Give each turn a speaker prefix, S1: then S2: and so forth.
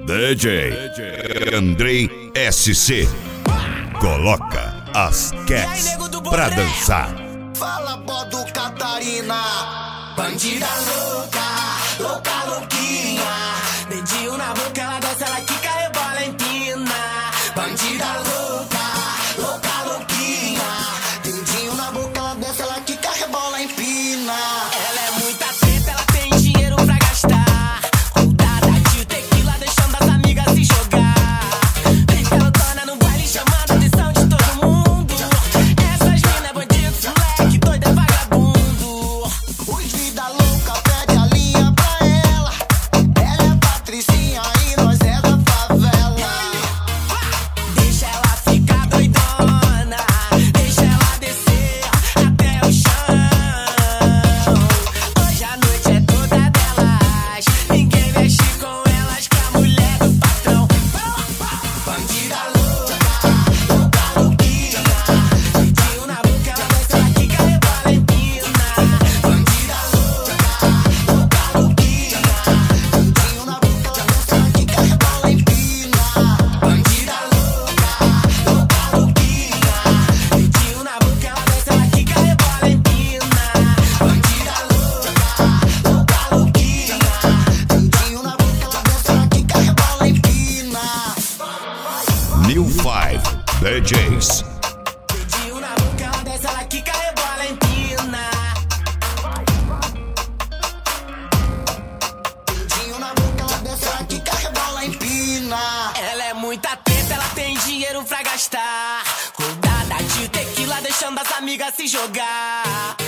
S1: DJ Andrei SC coloca as cats pra dançar.
S2: Fala, Bodo Catarina, bandida louca, louca, louquinha. Dedinho na boca, ela desce, ela quica, rebola, empina. Bandida louca, louca, louquinha. Dedinho na boca, ela desce, ela quica, rebola, empina. Ela é muita treta, ela tem dinheiro pra gastar. Rodada de tequila, deixando as amigas se jogar. Vem pelotona no baile, chamando a atenção de todo mundo. Essas mina bandidos, moleque, doido é vagabundo. Os vida louca pede a linha pra ela. Ela é patricinha e nós é da favela. Deixa ela ficar doidona, deixa ela descer até o chão. Hoje a noite é toda delas, ninguém mexe com elas, que a mulher do patrão. Bandida louca, louca, louquinha. Dedinho na boca, ela desce, ela quica, rebola, empina. Bandida louca, louca, louquinha. Dedinho na boca, ela desce, ela quica, rebola, empina. Bandida louca, louca, louquinha. Dedinho na boca, ela desce, ela quica, rebola, empina. Bandida louca, louca, louquinha. Dedinho na boca, ela desce, ela quica, rebola, empina.
S1: New 5 DJs.
S2: Dedinho na boca, ela desce, ela quica, rebola, empina. Dedinho na boca, ela desce, ela quica, rebola, empina. Ela é muita treta, ela tem dinheiro pra gastar. Rodada de tequila, deixando as amigas se jogar.